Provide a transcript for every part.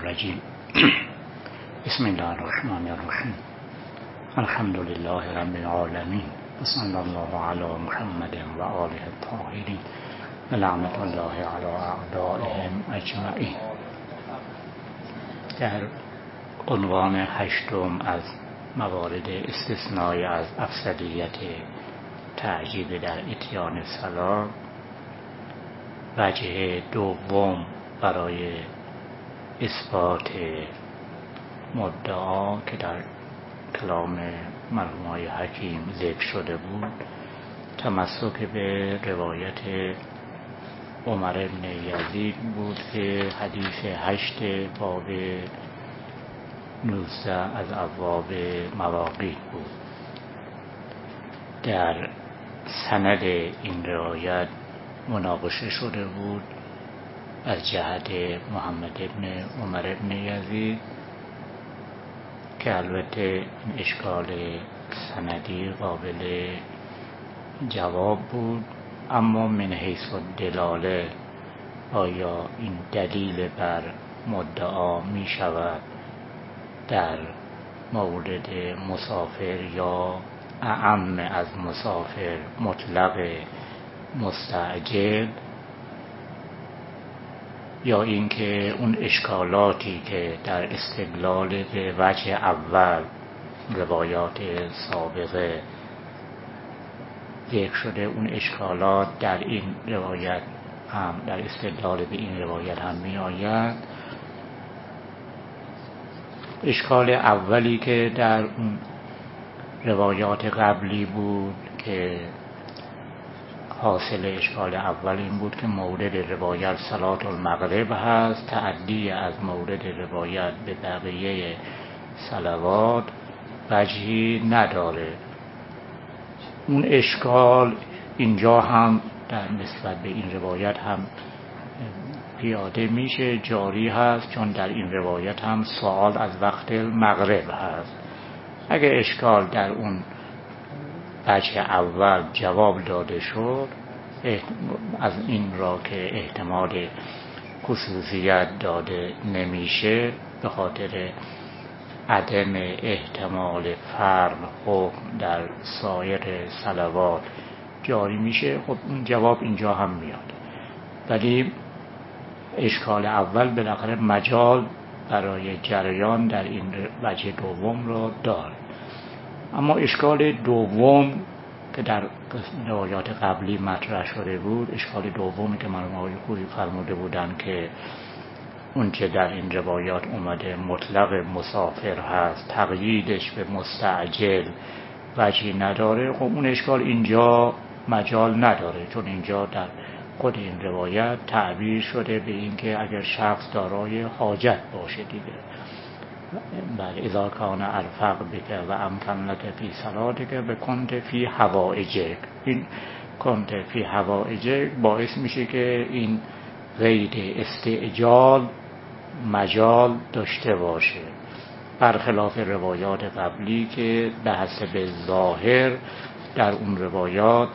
الرجیم بسم الله الرحمن الرحیم الحمد لله رب العالمین و صلی الله علی محمد و آله الطاهرین و لعنت الله علی اعدائهم اجمعین. در عنوان هشتم از موارد استثنایی از افضلیت تعجیل در اتیان صلاة، وجه دوم برای اثبات مدعا که در کلام مرحوم حکیم ذکر شده بود، تمسک به روایت عمر بن یزید بود که حدیث 8 باب 19 از ابواب مواقیت بود. در سند این روایت مناقشه شده بود از جهت محمد بن عمر بن یزید که البته این اشکال سندی قابل جواب بود، اما من حیث الدلاله آیا این دلیل بر مدعا می شود در مورد مسافر یا اعم از مسافر مطلق مستعجل، یا اینکه اون اشکالاتی که در استدلال به وجه اول روایات سابقه ذکر شده، اون اشکالات در این روایت هم در استدلال به این روایت هم می آید. اشکال اولی که در اون روایات قبلی بود که حاصل اشکال اول این بود که مورد روایت صلاة المغرب هست، تعدی از مورد روایت به بقیه صلوات وجهی نداره. اون اشکال اینجا هم در نسبت به این روایت هم پیاده میشه، جاری هست، چون در این روایت هم سوال از وقت مغرب هست. اگه اشکال در اون وجه اول جواب داده شد، از این را که احتمال خصوصیت داده نمیشه به خاطر عدم احتمال فرق حکم در سایر صلوات جاری میشه، خب این جواب اینجا هم میاد. ولی اشکال اول بالاخره مجال برای جریان در این وجه دوم را دار. اما اشکال دوم که در روایات قبلی مطرح شده بود، اشکال دومی که مرحوم آقای خویی فرموده بودن که اون که در این روایات اومده مطلق مسافر هست، تقییدش به مستعجل وجهی نداره، خب اون اشکال اینجا مجال نداره، چون اینجا در خود این روایت تعبیر شده به این که اگر شخص دارای حاجت باشه دیگه، بله، اذا کان ارفق بک و امکن لک فی صلاتک و کنت فی حوائجک. این کنت فی حوائجک باعث میشه که این قید استعجال مجال داشته باشه، برخلاف روایات قبلی که به حسب ظاهر در اون روایات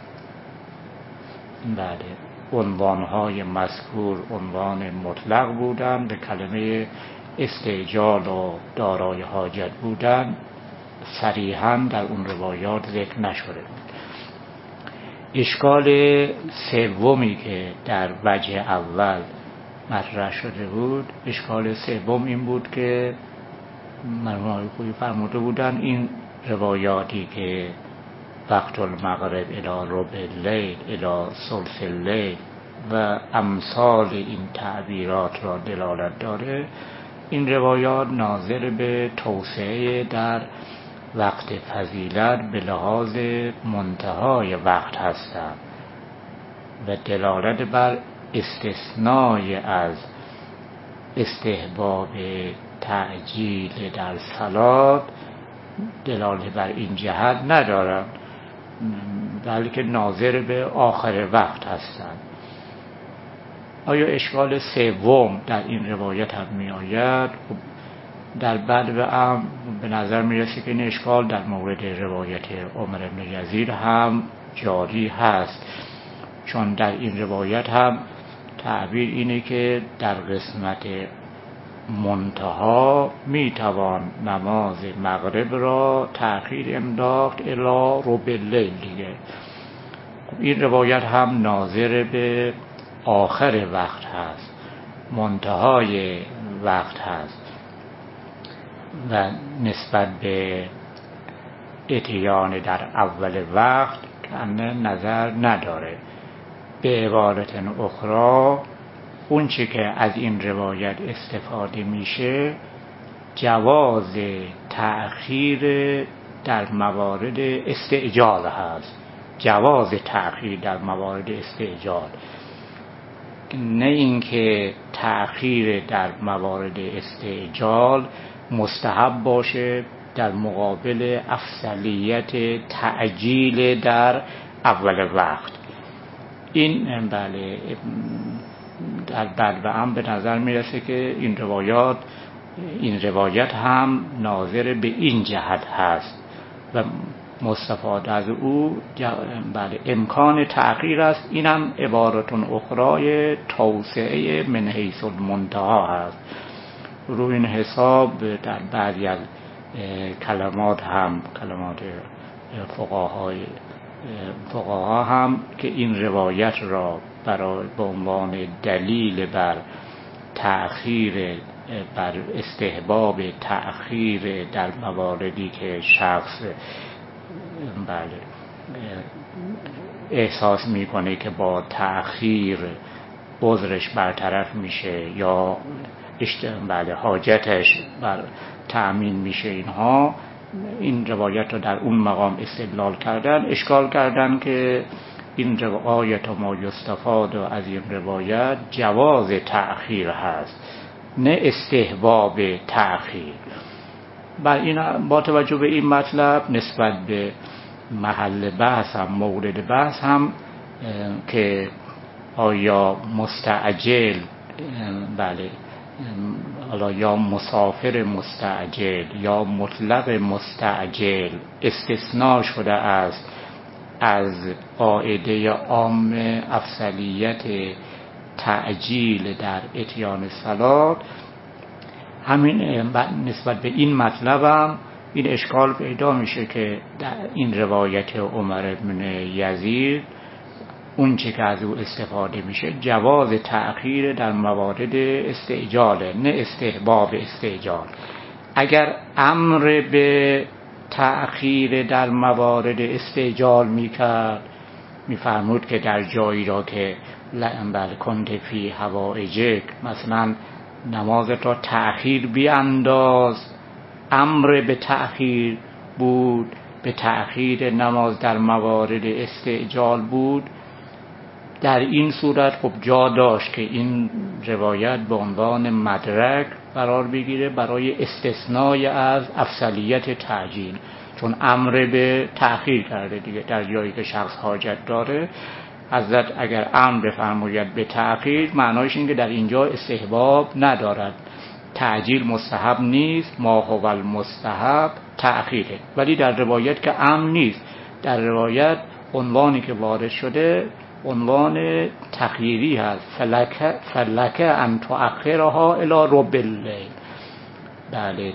بله عنوانهای مذکور عنوان مطلق بودن، به کلمه استعجال و دارای حاجت بودن صریحاً در اون روایات ذکر نشده بود. اشکال سومی که در وجه اول مطرح شده بود، اشکال سوم این بود که مرحوم آقای خویی فرموده بودن این روایاتی که وقت المغرب الی ربع اللیل الی ثلث اللیل و امثال این تعبیرات را دلالت داره، این روایات ناظر به توسعه در وقت فضیلت به لحاظ منتهای وقت هستند و دلالت بر استثنای از استحباب تعجیل در صلات دلالت بر این جهت ندارند، بلکه ناظر به آخر وقت هستند. آیا اشکال سوم در این روایت هم می آید؟ در بعد به نظر می رسید که این اشکال در مورد روایت عمر بن یزید هم جاری هست، چون در این روایت هم تعبیر اینه که در قسمت منتها میتوان نماز مغرب را تأخیر انداخت الی ربع اللیل دیگه. این روایت هم ناظر به آخر وقت هست، منتهای وقت هست و نسبت به اتیان در اول وقت کنه نظر نداره. به عبارت اخرى اون چه که از این روایت استفاده میشه جواز تأخیر در موارد استعجال هست، جواز تأخیر در موارد استعجال، نه اینکه تأخیر در موارد استعجال مستحب باشه در مقابل افضلیت تعجیل در اول وقت. این بله در بلوعم به نظر میرسه که این روایت هم ناظر به این جهت هست و مستفاد از او بله امکان تأخیر است. این هم عبارتون اخرای توسعه من حیث المنتها هست. روی این حساب در بعضی از کلمات هم کلمات فقها هم که این روایت را برای به عنوان دلیل بر تأخیر بر استحباب تأخیر در مواردی که شخص بله احساس میکنه که با تأخیر عذرش برطرف میشه یا بله حاجتش بر تأمین میشه، اینها این روایت رو در اون مقام استدلال کردن، اشکال کردن که این روایت ما یستفاد از این روایت جواز تأخیر هست نه استحباب تأخیر. بر این با توجه به این مطلب نسبت به محل بحث هم مورد بحث هم که آیا مستعجل بله حالا یا مسافر مستعجل یا مطلق مستعجل استثناء شده است از قاعده عام افضلیت تعجیل در اتیان صلات. همین نسبت به این مطلب هم این اشکال پیدا میشه که در این روایت عمر بن یزید اون چه که از او استفاده میشه جواز تأخیر در موارد استعجاله نه استحباب استعجال. اگر امر به تأخیر در موارد استعجال میکرد میفرمود که در جایی را که بل کنت فی حوائجک مثلا نمازت را تأخیر بیانداز، امر به تأخیر بود، به تأخیر نماز در موارد استعجال بود، در این صورت خب جا داشت که این روایت به عنوان مدرک قرار بگیره برای استثنای از افضلیت تعجیل، چون امر به تأخیر کرده دیگه. در جایی که شخص حاجت داره حضرت اگر امر بفرماید به تأخیر معنایش این که در اینجا استحباب ندارد، تعجیل مستحب نیست، ما هو المستحب تأخیره. ولی در روایت که امر نیست، در روایت عنوانی که وارد شده عنوان تخییری هست، فلک ان تؤخرها الی ربع اللیل، بله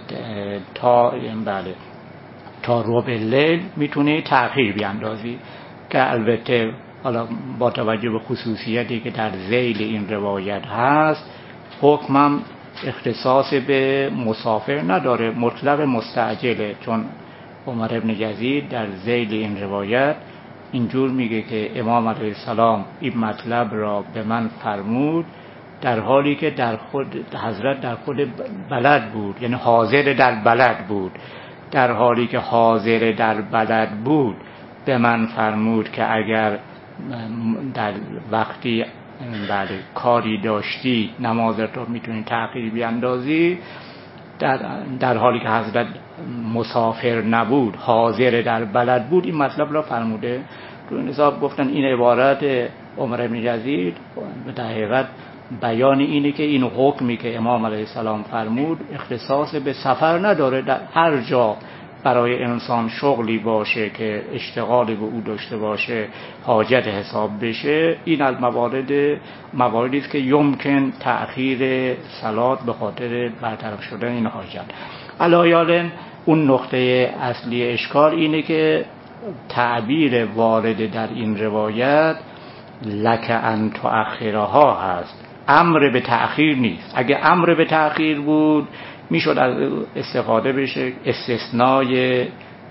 تا ربع اللیل میتونه تأخیر بیاندازی، که البته حالا با توجه به خصوصیتی که در ذیل این روایت هست حکمم اختصاص به مسافر نداره، مطلق مستعجله، چون عمر بن یزید در ذیل این روایت اینجور میگه که امام علیه السلام این مطلب را به من فرمود در حالی که در خود حضرت در خود بلد بود، یعنی حاضر در بلد بود. در حالی که حاضر در بلد بود به من فرمود که اگر در وقتی کاری داشتی نمازت رو میتونی تأخیر بیاندازی، در حالی که حضرت مسافر نبود حاضر در بلد بود این مطلب را فرموده. تو این حساب گفتن این عبارت عمر بن یزید به حقیقت بیان اینه که این حکمی که امام علیه السلام فرمود اختصاص به سفر نداره، در هر جا برای انسان شغلی باشه که اشتغالی به او داشته باشه حاجت حساب بشه، این از مواردی است که یمکن تأخیر صلات به خاطر برطرف شدن این حاجت. علایالن اون نقطه اصلی اشکال اینه که تعبیر وارد در این روایت لک ان تؤخرها هست، امر به تأخیر نیست. اگه امر به تأخیر بود میشد از استفاده بشه استثنای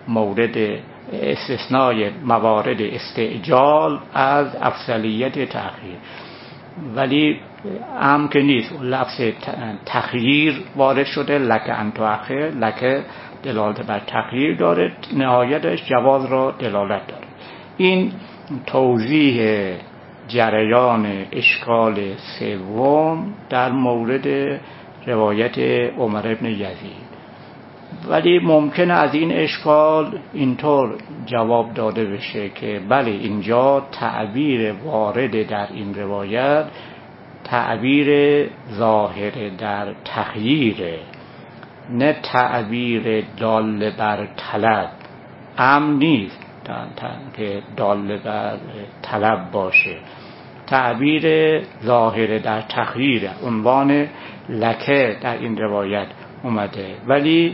موارد استعجال از افضلیت تأخیر، ولی امر که نیست. لفظ تخییر وارد شده، لک ان تؤخر، لک دلالت بر تخییر داره، نهایتش جواز را دلالت داره. این توضیح جریان اشکال سوم در مورد روایت عمر ابن یزید. ولی ممکنه از این اشکال اینطور جواب داده بشه که بله، اینجا تعبیر وارد در این روایت تعبیر ظاهر در تخییره، نه تعبیر دال بر طلب. امر نیست که دال بر طلب باشه، تعبیر ظاهر در تخییر، عنوان لکه در این روایت اومده. ولی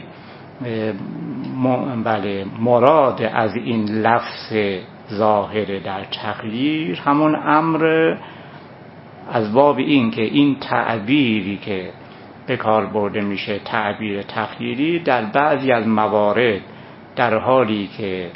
بله، مراد از این لفظ ظاهر در تخییر همون امر، از باب این که این تعبیری که به کار برده میشه تعبیر تخییری در بعضی از موارد در حالی که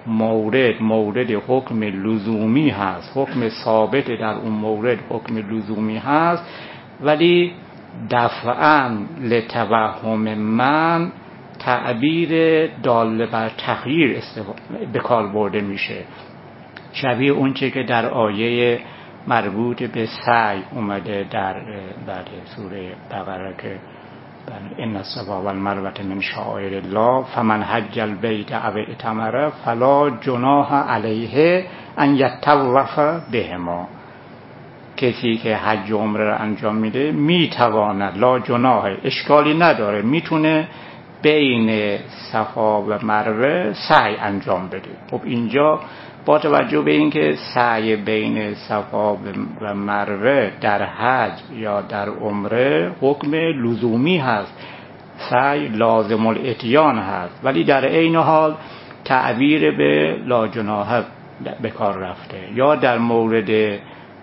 مورد حکم لزومی هست، حکم ثابت در اون مورد حکم لزومی هست، ولی دفعاً لتوهم من تعبیر دال بر تخییر به کار برده میشه، شبیه اون چه که در آیه مربوط به سعی اومده در سوره بقره که ان الصفا والمروه من شعائر الله فمن حج البیت او اعتمر فلا جناح علیه ان یطوف بهما. کسی که حج و عمره را انجام میده میتواند، لا جناح، اشکالی نداره، میتونه بین صفا و مروه سعی انجام بده. خب اینجا با توجه به اینکه سعی بین صفا و مروه در حج یا در عمره حکم لزومی هست، سعی لازم الاتیان هست، ولی در عین حال تعبیر به لا جناح به کار رفته. یا در مورد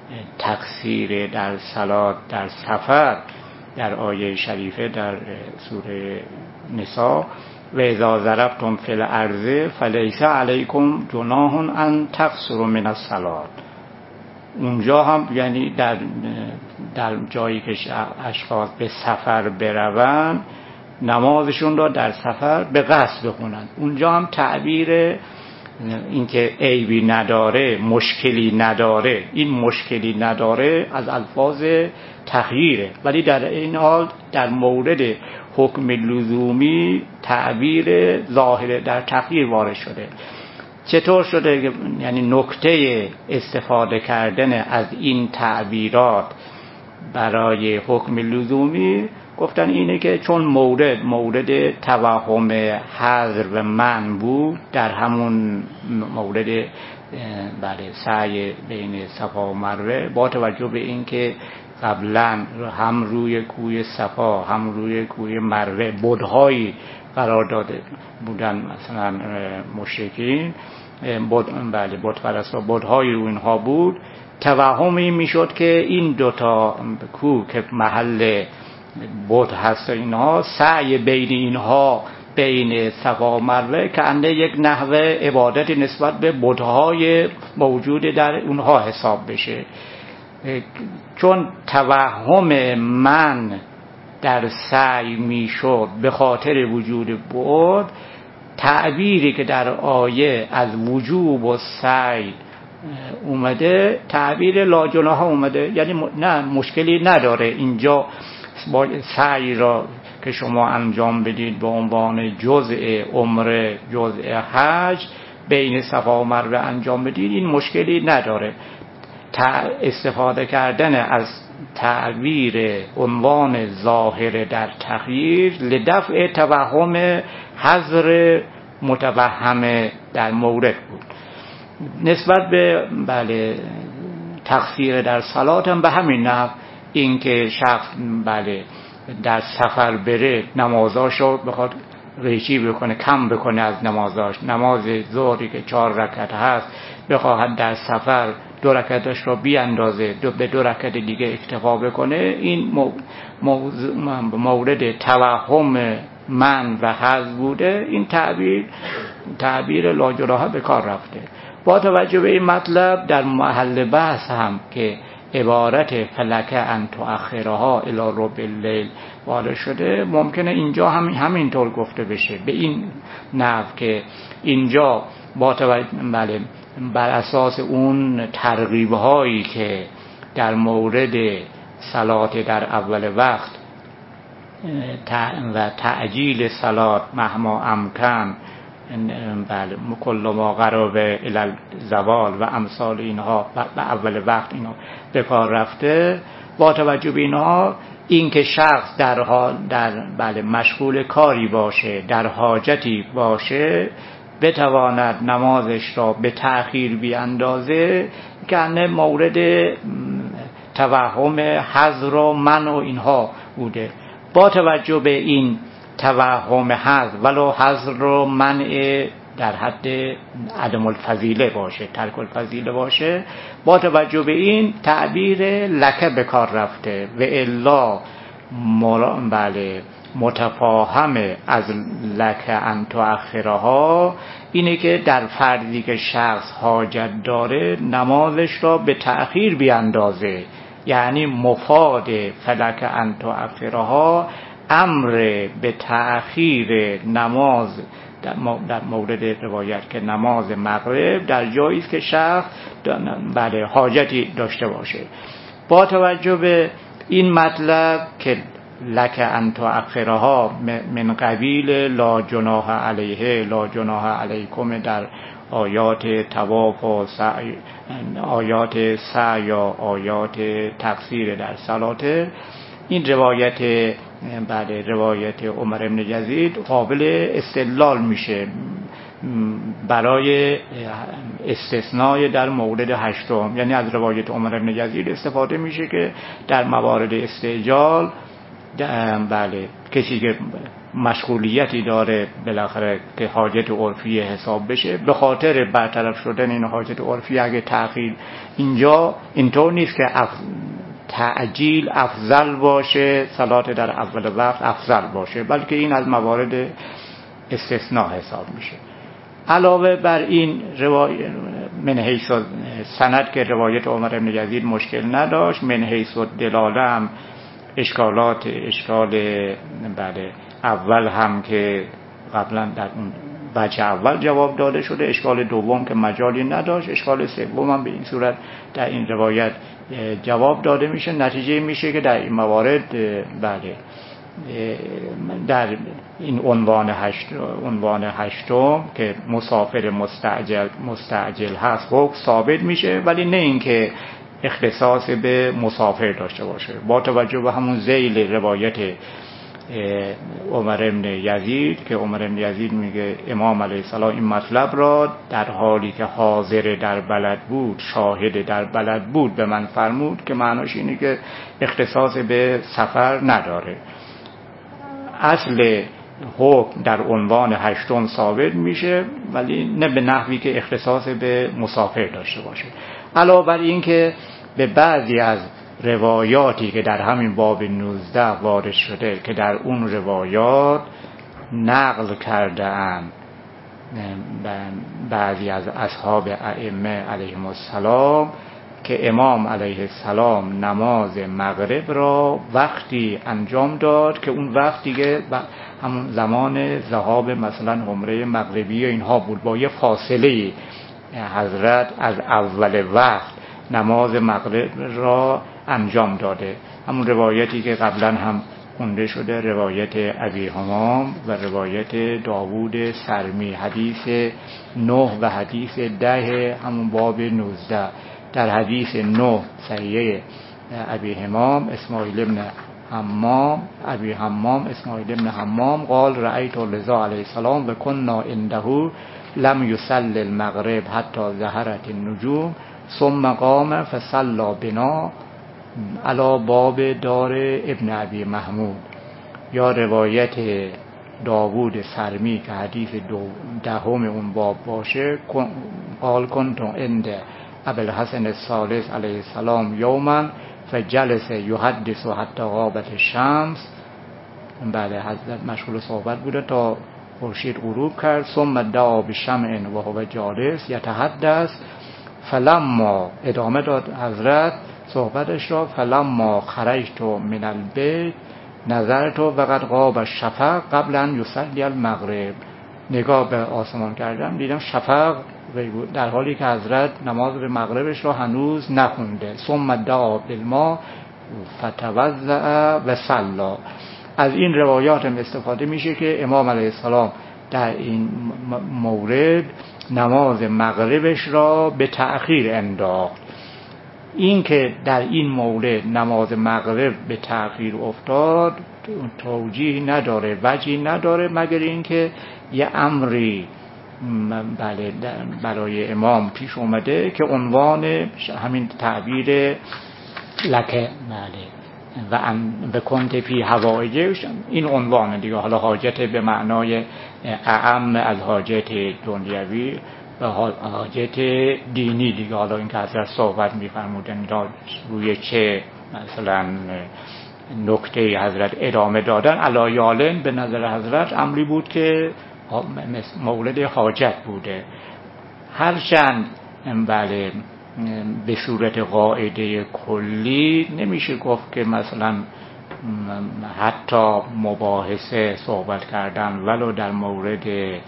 تقصیر در صلات در سفر در آیه شریفه در سوره نساء و اذا ضربتم فی الارض فلیس علیکم جناح ان تقصروا من الصلاة. اونجا هم یعنی در جایی که اشخاص به سفر بروند نمازشون را در سفر به قصد بخونند، اونجا هم تعبیر اینکه عیبی نداره، مشکلی نداره، این مشکلی نداره از الفاظ تخییره، ولی در این حال در مورد حکم لزومی تعبیر ظاهر در تخییر وارد شده. چطور شده؟ یعنی نکته استفاده کردن از این تعبیرات برای حکم لزومی گفتن اینه که چون مورد توهم حذر و منع بود، در همون مورد سعی بین صفا و مروه، با توجه به اینکه قبلا هم روی کوه صفا هم روی کوه مروه بت‌هایی قرار داده بودن، مثلا مشرکین بت پرستا بت‌هایی رو اینها بود، توهمی میشد که این دوتا کوه که محل بت هست اینها، سعی بین اینها بین صفا و مروه که انده یک نحوه عبادتی نسبت به بت‌های موجود در اونها حساب بشه. چون توهم من در سعی میشد به خاطر وجود بت، تعبیری که در آیه از وجوب و سعی اومده تعبیر لا جناح اومده، یعنی نه مشکلی نداره اینجا سعی را که شما انجام بدید به عنوان جزء عمره جزء حج بین صفا و مروه انجام بدید، این مشکلی نداره. استفاده کردن از تعبیر عنوان ظاهر در تخییر لدفع توهم حظر متوهم در مورد بود. نسبت به تقصیر در صلات هم به همین نحو، این که شخص در سفر بره نمازاش رو بخواد ریچی بکنه، کم بکنه از نمازاش، نماز ظهری که 4 رکعت هست بخواهد در سفر 2 رکعتش رو بیاندازه، به 2 رکعت دیگه اکتفا بکنه، این مورد توهم من و حظ بوده. این تعبیر لاجراها به کار رفته. با توجه به این مطلب در محل بحث هم که عبارت فلک ان تؤخرها الی ربع اللیل وارد شده، ممکنه اینجا همینطور گفته بشه، به این نحو که اینجا با توجه بر اساس اون ترغیب هایی که در مورد صلات در اول وقت و تعجیل صلات مهما امکن، کل ما قرب الی الزوال و امثال اینها به اول وقت اینا به کار رفته. با توجه به اینها، این که شخص در مشغول کاری باشه، در حاجتی باشه، بتواند نمازش را به تأخیر بیاندازه، که مورد توهم حظر و منع و اینها بوده. با توجه به این توهم حظر، ولو حظر و منع در حد عدم الفضیله باشه، ترک الفضیله باشه، با توجه به این تعبیر لکه به کار رفته. و الا متفاهم از لکه ان تؤخرها اینه که در فردی که شخص حاجت داره نمازش را به تأخیر بیاندازه، یعنی مفاد فلک ان تؤخرها امر به تأخیر نماز در مورد روایت که نماز مغرب در جایی است که شخص حاجتی داشته باشه. با توجه به این مطلب که لک ان تؤخرها من قبیل لا جناح علیه لا جناح علیکم در آیات طواف و آیات سعی یا آیات تقصیر در صلات، این روایت بعد روایت عمر بن یزید قابل استدلال میشه برای استثناء در مورد 8، یعنی از روایت عمر بن یزید استفاده میشه که در موارد استعجال کسی که مشغولیتی داره بالاخره که حاجت عرفی حساب بشه، به خاطر برطرف شدن این حاجت عرفی اگه تأخیر، اینجا اینطور نیست که تعجیل افضل باشه، صلات در اول وقت افضل باشه، بلکه این از موارد استثناء حساب میشه. علاوه بر این من حیث سند که روایت عمر بن یزید مشکل نداشت، من حیث دلاله هم اشکال اول هم که قبلا در اون وجه اول جواب داده شده، اشکال دوم که مجالی نداشت، اشکال سوم هم به این صورت در این روایت جواب داده میشه. نتیجه میشه که در این موارد در این عنوان هشتم که مسافر مستعجل هست حکم ثابت میشه، ولی نه اینکه اختصاص به مسافر داشته باشه. با توجه به همون ذیل روایت عمر بن یزید که عمر بن یزید میگه امام علیه السلام این مطلب را در حالی که حاضر در بلد بود، شاهد در بلد بود به من فرمود، که معناش اینه که اختصاص به سفر نداره. اصل حکم در عنوان هشتم ثابت میشه، ولی نه به نحوی که اختصاص به مسافر داشته باشه. علاوه بر این که به بعضی از روایاتی که در همین باب 19 وارد شده که در اون روایات نقل کرده اند بعضی از اصحاب ائمه علیهم السلام که امام علیه السلام نماز مغرب را وقتی انجام داد که اون وقت دیگه همون زمان ذهاب مثلا عمره مغربی اینها بود، با یه فاصله حضرت از اول وقت نماز مغرب را انجام داده. همون روایتی که قبلا هم خونده شده، روایت ابی حمام و روایت داوود سرمی، حدیث 9 و حدیث 10 همون باب 19. در حدیث 9 صحیح ابی حمام اسماعیل ابن حمام ابی حمام اسماعیل ابن حمام قال رأیت رضا علیه السلام و کنا عنده لم یصلی المغرب حتی ظهرت النجوم ثم قام فصلی بنا علی باب دار ابن ابی محمود. یا روایت داوود سرمی که حدیث دهم اون باب باشه، قال کنت عند ابوالحسن الثالث علیه السلام یوما فجلس یحدث حتی غابت الشمس. بعد حضرت مشغول صحبت بوده تا خورشید غروب کرد. ثم دعا بشمع و هو جالس یتحدث فلما، ادامه داد حضرت صحبتش را، فلما خرجت من البیت نظرت وقد غاب الشفق قبل ان یصلی المغرب. نگاه به آسمان کردم دیدم شفق در حالی که حضرت نماز مغربش را هنوز نخونده. ثم دعا بالماء فتوضأ و صلی. از این روایات هم استفاده میشه که امام علیه السلام در این مورد نماز مغربش را به تأخیر انداخت. این که در این مورد نماز مغرب به تأخیر افتاد توجیه نداره، وجهی نداره، مگر اینکه یه امری برای امام پیش اومده که عنوان همین تعبیر لکه و کنت فی حوائجش، این عنوان دیگه. حالا حاجت به معنای اعم از حاجت دنیوی و حاجت دینی دیگه. حالا این که حضرت صحبت می‌فرمودن روی چه مثلا نکته حضرت ادامه دادن، علایالن به نظر حضرت امری بود که مورد حاجت بوده. هرچند بله به صورت قاعده کلی نمیشه گفت که مثلا حتی مباحثه صحبت کردن ولو در مورد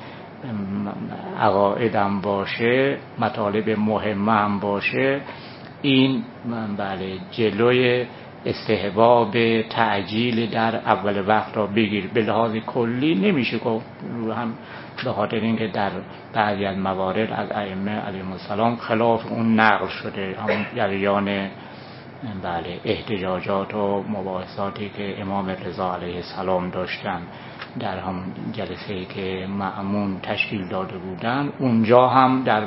عقایدم باشه، مطالب مهمه هم باشه، این بله جلوی استحباب تعجیل در اول وقت را بگیر. به لحاظ کلی نمیشه گفت، هم به خاطر اینکه در بعضی از موارد از ائمه علیهم السلام خلاف اون نقل شده، همون جریان بله احتجاجات و مباحثاتی که امام رضا علیه السلام داشتن در هم جلسه‌ای که مأمون تشکیل داده بودن، اونجا هم در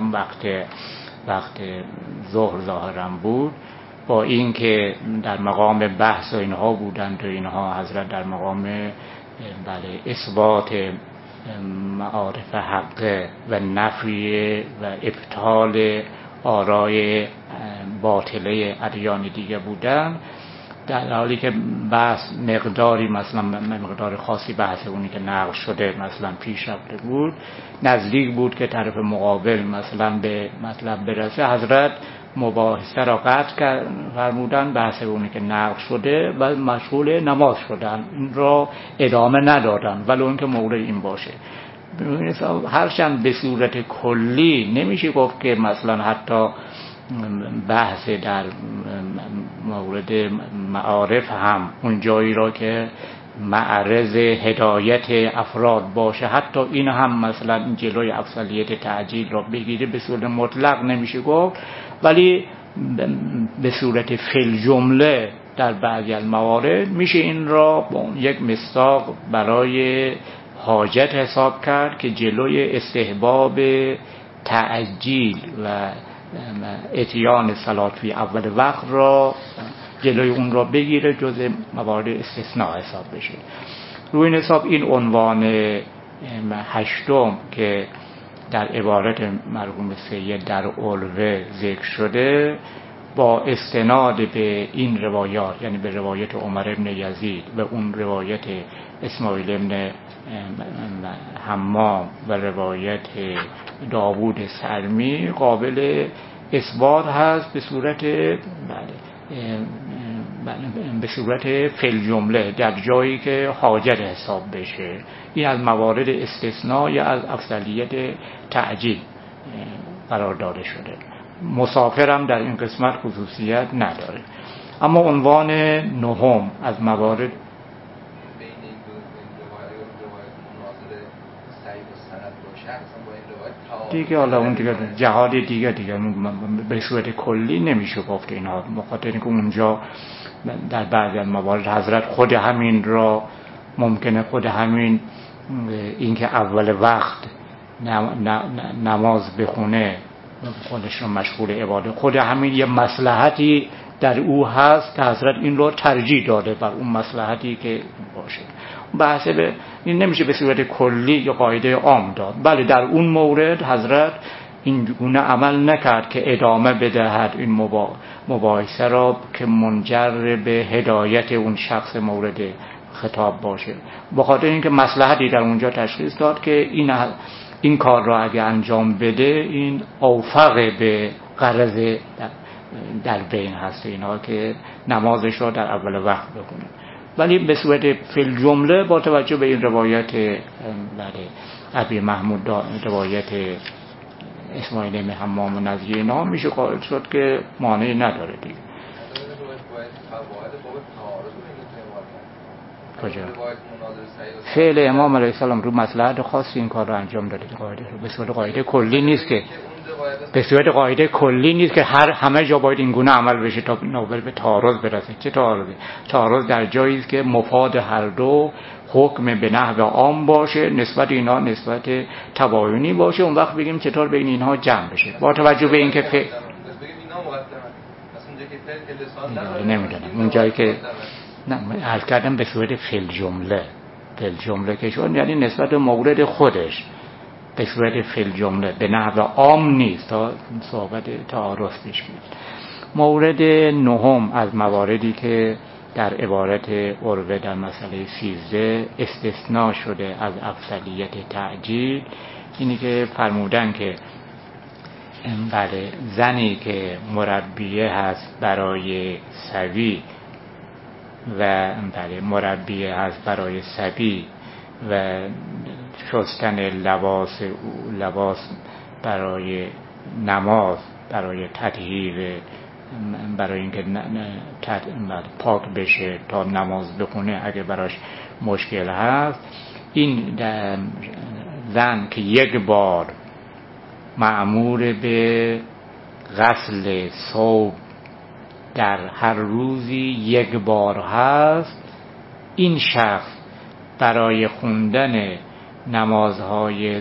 وقت ظهر ظاهرا بود، با اینکه در مقام بحث و اینها بودند و اینها حضرت در مقام بله اثبات معارف حق و نفی و ابطال آرای باطله ادیان دیگه بودن، در حالی که بحث مقداری مثلا مقدار خاصی بحث اونی که نقل شده مثلا پیش رفته بود، نزدیک بود که طرف مقابل مثلا به مطلب برسه، حضرت مباحثه را قطع فرمودن، بحث اونی که نقل شده و مشغول نماز شدن، این را ادامه ندادن ولو اینکه مورد این باشه. هرچند به صورت کلی نمیشه گفت که مثلا حتی بحث در مورد معارف هم اون جایی را که معرض هدایت افراد باشه، حتی این هم مثلا جلوی افضلیت تعجیل را بگیره، به صورت مطلق نمیشه گفت، ولی به صورت فی جمله در بعضی از موارد میشه این را یک مصداق برای حاجت حساب کرد که جلوی استحباب تعجیل و اتیان صلات فی اول وقت را جلوی اون را بگیره، جز موارد استثناء حساب بشه. روی این حساب این عنوان هشتم که در عبارت مرحوم سید در علوه ذکر شده، با استناد به این روایات، یعنی به روایت عمر ابن یزید و اون روایت اسماعیل ابن حمام و روایت داوود سرمی، قابل اثبات هست به صورت فی جمله در جایی که حاجت حساب بشه. این از موارد استثناء یا از افضلیت تعجیل قرار داده شده. مسافرم در این قسمت خصوصیت نداره. اما عنوان نهم از موارد مستند باشه مثلا با این روایت تعارض دیگه. حالا اون دیگه جهاد دیگه به صورت کلی نمیشه گفت اینها، بخاطر اینکه اونجا در بعضی از موارد حضرت خود همین را ممکنه خود همین اینکه اول وقت نماز بخونه خودش رو مشغول عبادت، خود همین یه مصلحتی در او هست که حضرت این رو ترجیح داده بر اون مصلحتی که باشه. بحث این نمیشه به صورت کلی یا قاعده عام داد. بله در اون مورد حضرت این گونه عمل نکرد که ادامه بدهد این مباحثه را که منجر به هدایت اون شخص مورد خطاب باشه، بخاطر اینکه مصلحتی در اونجا تشخیص داد که این کار را اگه انجام بده این اوفق به غرض در بین هست اینها که نمازش را در اول وقت بخونه. ولی به صورت فی الجمله با توجه به این روایت ابی محمود، روایت اسماعیل ابن حمام و نظیر اینا، میشه قائل شد که مانعی نداره دیگه. کجا؟ فعل امام علیه السلام رو مصلحت خاصی این کار رو انجام داده. قاعده رو به صورت قاعده کلی نیست که همه جا باید این گونه عمل بشه تا نوبل به تعارض برسه. چه تعارضی؟ تعارض در جایی است که مفاد هر دو حکم به نحو عام باشه، نسبت اینا نسبت تباینی باشه، اون وقت بگیم چطور بین اینها جمع بشه با توجه به اینکه نمیدونم اون جایی که عرض کردم به صورت فی الجمله که شد، یعنی نسبت به مورد خودش به صورت فی الجمله، به نحو عام نیست تا صحبت تعارض پیش بیاد. مورد نهم از مواردی که در عبارت عروه در مسئله 13 استثناء شده از افضلیت تعجیل، اینی که فرمودن که زنی که مربیه هست برای صبی و مربیه هست برای صبی و شستن لباس برای نماز، برای تطهیر، برای اینکه پاک بشه تا نماز بخونه اگه براش مشکل هست، این زن که یک بار مأمور به غسل ثوب در هر روزی یک بار هست، این شخص برای خوندن نمازهای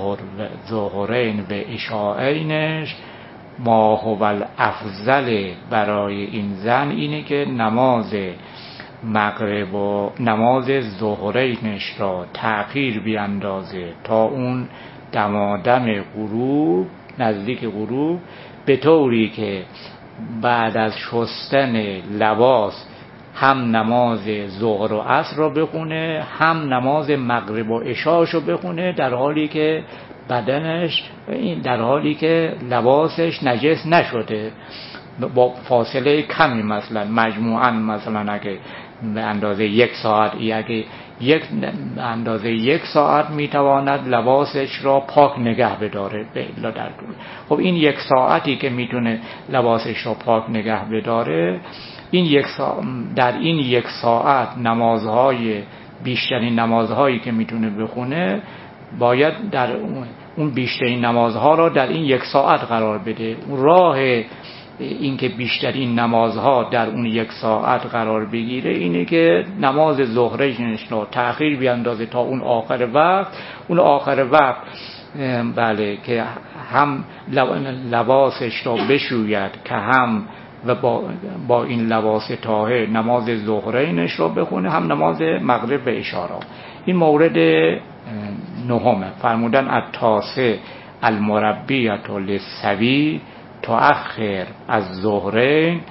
ظهرین و عشاءینش ما هو الافضل برای این زن اینه که نماز مغرب و نماز ظهرینش را تأخیر بیاندازه تا اون دمادم غروب، نزدیک غروب، به طوری که بعد از شستن لباس هم نماز ظهر و عصر را بخونه، هم نماز مغرب و عشاءش رو بخونه، در حالی که بدنش، در حالی که لباسش نجس نشده، با فاصله کمی، مثلا مجموعاً مثلا اگه به اندازه 1 ساعت، اگه اندازه 1 ساعت میتواند لباسش را پاک نگه بداره به الا در طول. خب این 1 ساعتی که میتونه لباسش را پاک نگه بداره، این در این 1 ساعت نمازهای، بیشترین نمازهایی که میتونه بخونه، باید در اون بیشترین نمازها را در این 1 ساعت قرار بده. راه این که بیشترین نمازها در اون 1 ساعت قرار بگیره اینه که نماز ظهرش رو تأخیر بیاندازه تا اون آخر وقت، که هم لباسش رو بشوید که هم و با این لباس طاهر نماز ظهرینش رو بخونه، هم نماز مغرب و عشا را. این مورد نهمه. فرمودن التاسع المربیة للصبی تؤخر از ظهرین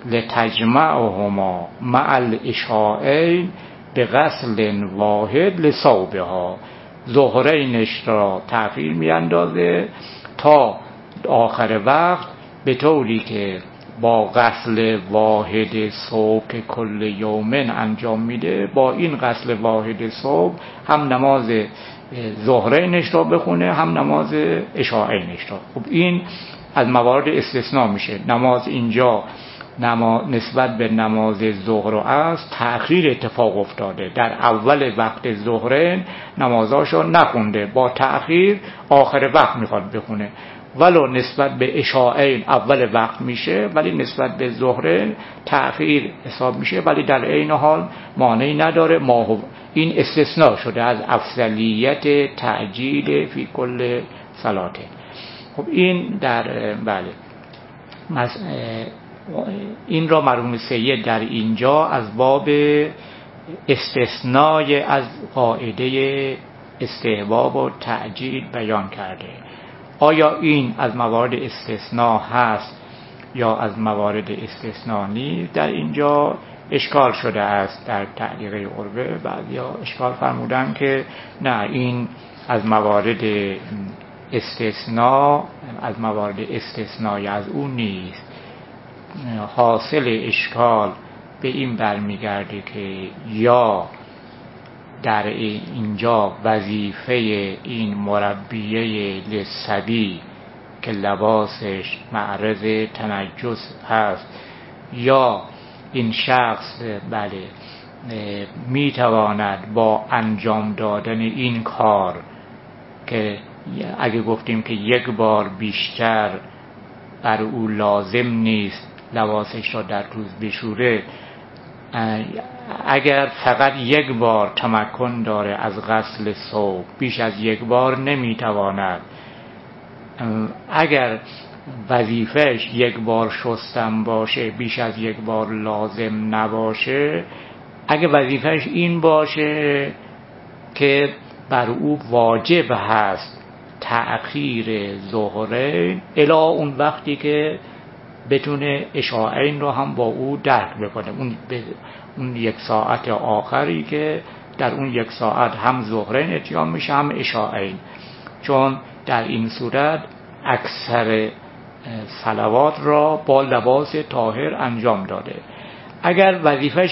لتجمعهما مع العشاءین به غسل واحد لثوبها. ظهرینش را تأخیر میاندازه تا آخر وقت، به طوری که با غسل واحد صبح که کل یومن انجام میده، با این غسل واحد صبح هم نماز ظهرینش را بخونه، هم نماز عشاءینش را. خب این از موارد استثناء میشه. نماز اینجا نسبت به نماز ظهر و عصر تأخیر اتفاق افتاده. در اول وقت ظهر نمازاشو نخونده، با تأخیر آخر وقت میخواد بخونه، ولو نسبت به عشاءین اول وقت میشه ولی نسبت به ظهر تأخیر حساب میشه، ولی در عین حال مانعی نداره. این استثناء شده از افضلیت تعجیل فی کل صلاته. خب این در بله این را مرحوم سید در اینجا از باب استثنای از قاعده استحباب و تعجیل بیان کرده. آیا این از موارد استثناء هست یا از موارد استثناء نیست؟ در اینجا اشکال شده است. در تعلیق قربه بعضیا اشکال فرمودن که نه، این از موارد استثناء، از موارد استثنایی از اون نیست. حاصل اشکال به این برمیگرده که یا در اینجا وظیفه این مربیه للصبی که لباسش معرض تنجس هست، یا این شخص میتواند با انجام دادن این کار که اگه گفتیم که یک بار بیشتر بر او لازم نیست لباسش را در روز بشوره، اگر فقط یک بار تمکن داره از غسل ثوب، بیش از یک بار نمیتواند. اگر وظیفهش یک بار شستن باشه، بیش از یک بار لازم نباشه، اگر وظیفهش این باشه که بر او واجب هست تأخیر ظهرین الی اون وقتی که بتونه عشاءین رو هم با او درک بکنه، اون یک ساعت آخری که در اون یک ساعت هم ظهرین اتیان میشه هم عشاءین، چون در این صورت اکثر صلوات را با لباس طاهر انجام داده. اگر وظیفش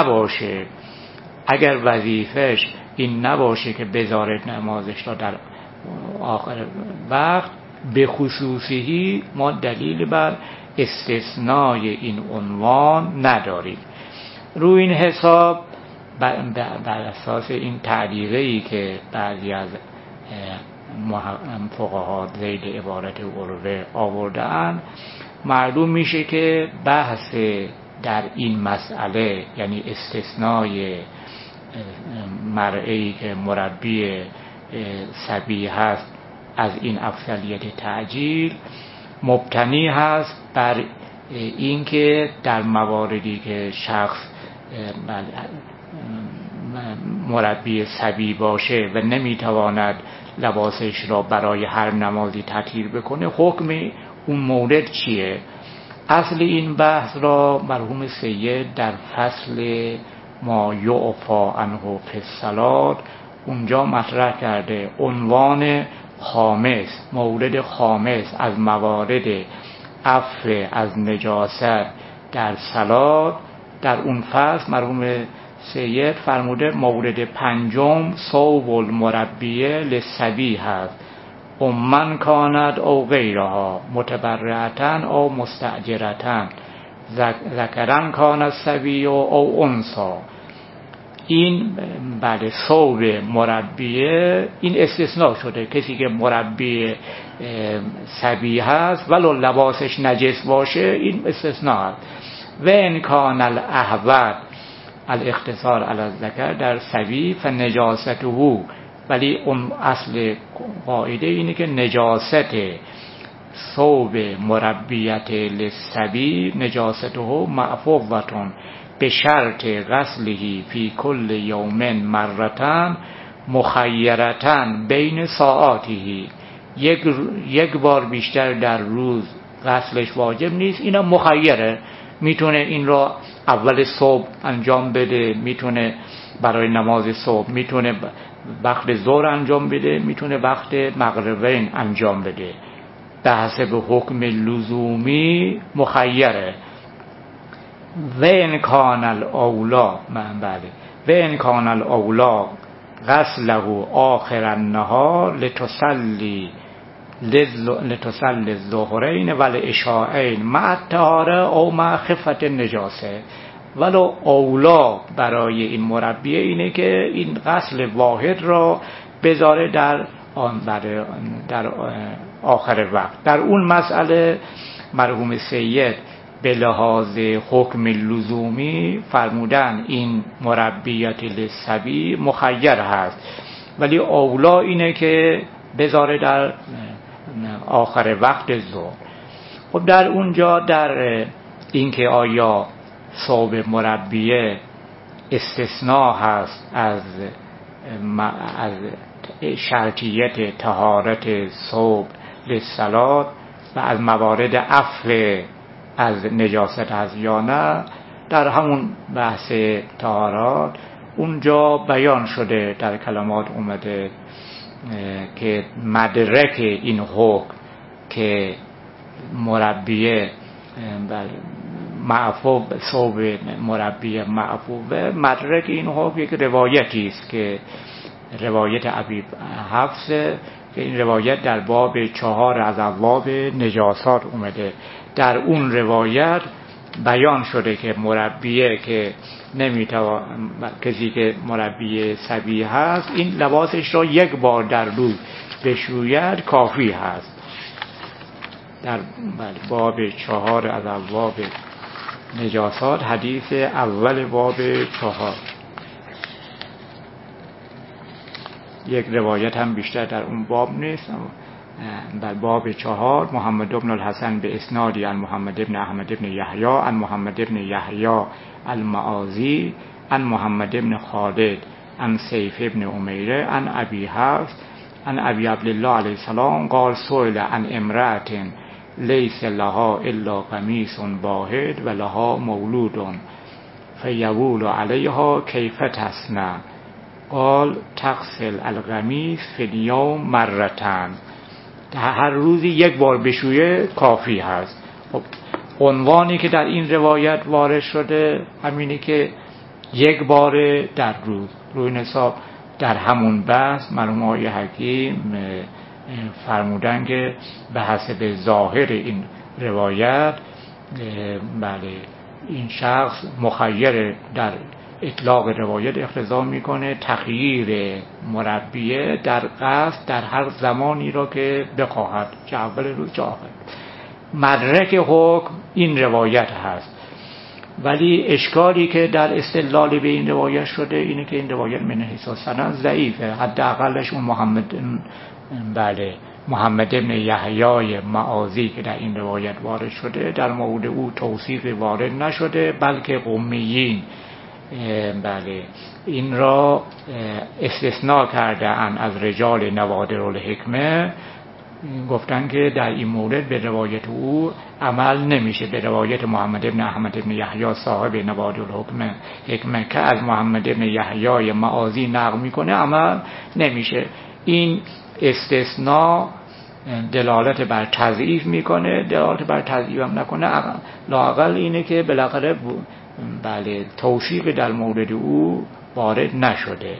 این نباشه که بذاره نمازش را در آخر وقت، به خصوصی ما دلیل بر استثنای این عنوان نداریم. روی این حساب بر اساس این تعلیقی که بعضی از فقها ذیل عبارت عروه آورده‌اند، معلوم میشه که بحث در این مسئله، یعنی استثنای مرئی که مربی صبی هست از این افضلیت تعجیل، مبتنی هست بر اینکه در مواردی که شخص مربی صبی باشه و نمیتواند لباسش را برای هر نمازی تطهیر بکنه، حکم اون مورد چیه؟ اصل این بحث را مرحوم سید در فصل ما یعفا عنه فی الصلاة اونجا مطرح کرده. عنوان خامس، مورد خامس از موارد عفو از نجاست در صلات، در اون فصل مرحوم سید فرموده مورد پنجم ثوب المربیه للصبی هست، من کاند او غیرها متبرعتن او مستأجرتن ذکرن کان الصبی او انثی. این بعد ثوب مربیه این استثناء شده، کسی که مربی صبی هست ولو لباسش نجس باشه این استثناء هست. و ان کان الاحوط الاختصار علی الذکر در صبی فنجاسته، ولی اون اصل قاعده اینه که نجاست ثوب مربیت للصبی نجاسته معفوة به شرط غسله فی کل یوم مرتن مخیرتن بین ساعاته، یک بار بیشتر در روز غسلش واجب نیست، اینا مخیره، میتونه این را اول صبح انجام بده، میتونه برای نماز صبح، میتونه وقت ظهر انجام بده، میتونه وقت مغربین انجام بده، به حسب حکم لزومی مخیره. و ان کان الاولا و ان کان الاولا غسله آخر النهار لتصلی لتصل الظهرین و العشاءین مع الطهاره او مع خفت النجاسه. ولو اولا برای این مربی اینه که این غسل واحد را بذاره در آخر وقت. در اون مسئله مرحوم سید به لحاظ حکم لزومی فرمودن این مربیت للصبی مخیر هست، ولی اولا اینه که بذاره در آخر وقت ظهر. خب در اونجا در اینکه آیا ثوب مربیه استثناء هست از شرطیت طهارت ثوب للصلاة و از موارد عفو از نجاست هست یا نه، در همون بحث طهارات اونجا بیان شده، در کلمات اومده که مدرک این حکم که مربیه معفو ثوب مربیه معفوه، مدرک این حکم یک روایتی است که روایت ابی حفص که این روایت در باب 4 از ابواب نجاسات اومده. در اون روایت بیان شده که مربیه که کسی که مربی صبی هست این لباسش را یک بار در روز بشوید کافی هست. در باب 4 از ابواب نجاسات حدیث اول باب 4. یک روایت هم بیشتر در اون باب نیست. در باب 4 محمد بن الحسن به اسنادی عن محمد بن احمد بن یحیی عن محمد بن یحیی المعاذی عن محمد بن خالد عن سیف بن امیره عن ابی حفص عن ابی عبدالله علیه السلام قال سئل عن امرأة لیس لها الا قمیص واحد و لها مولود فیبول علیها کیف تصنع؟ قال تغسل القمیص فی الیوم مرتان. هر روزی یک بار بشویه کافی هست. خب عنوانی که در این روایت وارد شده همینه که یک بار در روز. روی حساب در همون بحث مرحوم آقای حکیم فرمودن که به حسب ظاهر این روایت بله این شخص مخیر در اطلاق روایت اقتضا میکنه تخییر مربیه در قصد در هر زمانی را که بخواهد، چه اول روز چه آخر. مدرک حکم این روایت هست، ولی اشکالی که در استدلال به این روایت شده اینه که این روایت من حیث السند ضعیفه. حداقلش اون محمد بن یحیی معاذی که در این روایت وارد شده در مورد او توصیف وارد نشده، بلکه قمیین این را استثناء کرده ان از رجال نوادر الحکمه، گفتن که در این مورد به روایت او عمل نمیشه، به روایت محمد بن احمد بن یحیی صاحب نوادر الحکمه که از محمد بن یحیی معاذی نقل میکنه عمل نمیشه. این استثناء دلالت بر تضعیف میکنه، دلالت بر تضعیف هم نکنه لااقل اینه که بالاخره توصیف در مورد او وارد نشده.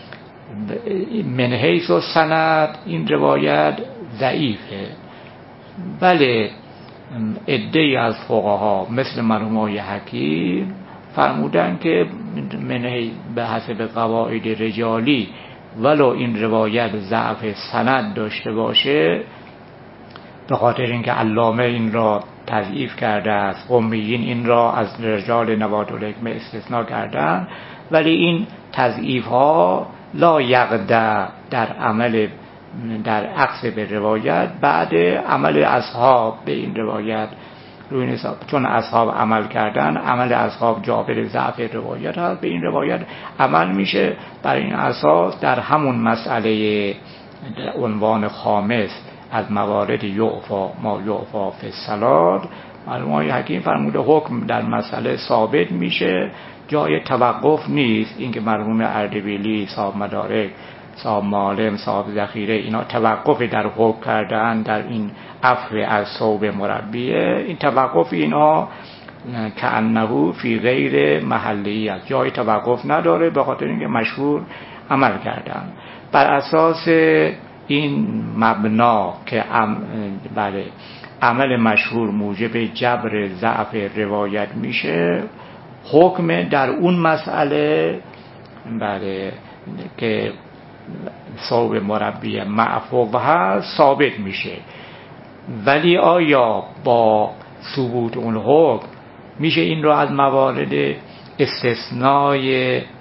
من حیث السند این روایت ضعیفه. بله عده‌ای از فقها مثل مرحوم آقای حکیم فرمودن که به حسب قواعد رجالی ولو این روایت ضعف سند داشته باشه، به خاطر اینکه علامه این را تضعیف کرده است، قمیین این را از رجال نوادر الحکمه استثناء کردن، ولی این تضعیف ها لا یقدح در عمل در عکس به روایت بعد عمل اصحاب به این روایت روی نصاب، چون اصحاب عمل کردن عمل اصحاب جابر ضعف روایت هست، به این روایت عمل میشه. بر این اساس در همون مسئله عنوان خامس از موارد یعفا ما یعفا فی الصلاة مرحوم آقای حکیم فرموده حکم در مسئله ثابت میشه، جای توقف نیست. اینکه مرحوم اردبیلی صاحب مدارک، صاحب معالم، صاحب ذخیره اینا توقف در حکم کردن در این عفو از ثوب مربیه، این توقف اینا کأنه فی غیر محلیت، جای توقف نداره، به خاطر اینکه مشهور عمل کردن. بر اساس این مبنا که بله عمل مشهور موجب جبر ضعف روایت میشه، حکم در اون مسئله بله که صوب مربی معفو هست ثابت میشه. ولی آیا با ثبوت اون حکم میشه این رو از موارد استثنای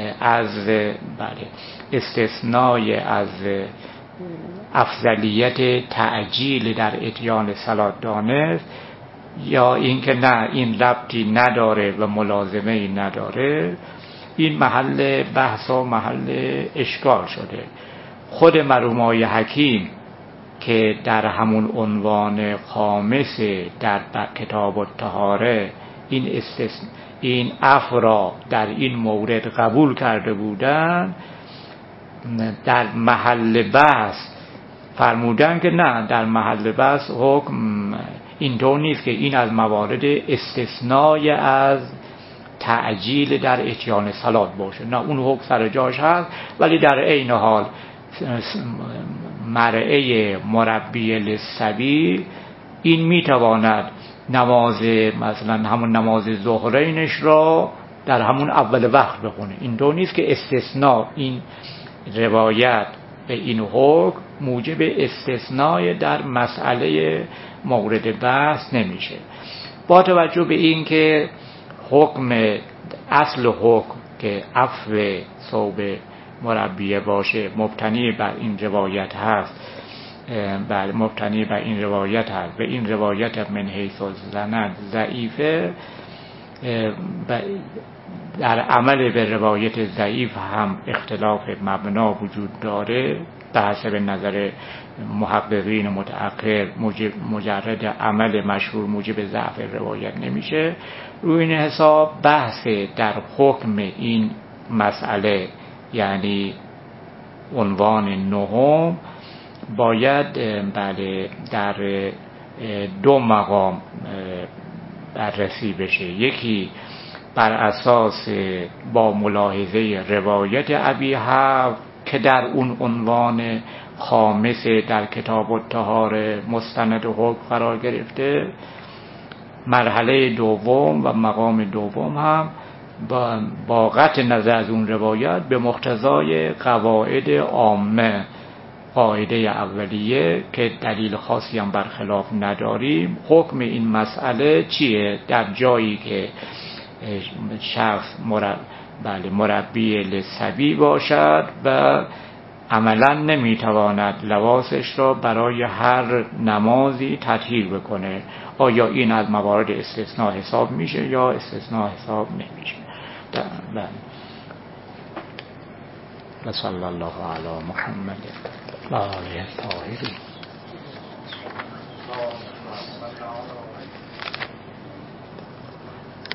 از افضلیت تعجیل در اتیان صلات دانست، یا اینکه نه این ربطی نداره و ملازمه ای نداره؟ این محل بحث و محل اشکال شده. خود مرحوم حکیم که در همون عنوان خامس در کتاب الطهاره این افرا در این مورد قبول کرده بودن، در محل بحث فرمودن که نه، در محل بحث حکم اینطور نیست که این از موارد استثنای از تعجیل در اتیان صلات باشه، نه اون حکم سر جاش هست، ولی در عین حال مرعه مربی للصبی این میتواند نماز مثلا همون نماز ظهرینش را در همون اول وقت بخونه. اینطور نیست که استثناء این روایت به این حکم موجب استثنای در مسئله مورد بحث نمیشه. با توجه به این که حکم اصل حکم که عفو ثوب مربیه باشه مبتنی بر این روایت هست، مبتنی بر این روایت هست و این روایت من حیث السند ضعیفه، در عمل به روایت ضعیف هم اختلاف مبنا وجود داره. به حسب نظر محققین متأخر مجرد عمل مشهور موجب ضعف روایت نمیشه. روی این حساب بحث در حکم این مسئله، یعنی عنوان نهم، باید بله در دو مقام بررسی بشه. یکی بر اساس با ملاحظه روایت ابی حفص که در اون عنوان خامس در کتاب الطهاره مستند حکم قرار گرفته. مرحله دوم و مقام دوم هم با قطع نظر از اون روایت به مقتضای قواعد عامه، قاعده اولیه که دلیل خاصی هم برخلاف نداریم، حکم این مسئله چیه در جایی که شخص مربی للصبی باشد و عملا نمیتواند لباسش را برای هر نمازی تطهیر بکنه. آیا این از موارد استثناء حساب میشه یا استثناء حساب نمیشه؟ و صلی الله علی محمد و آله الطاهرین.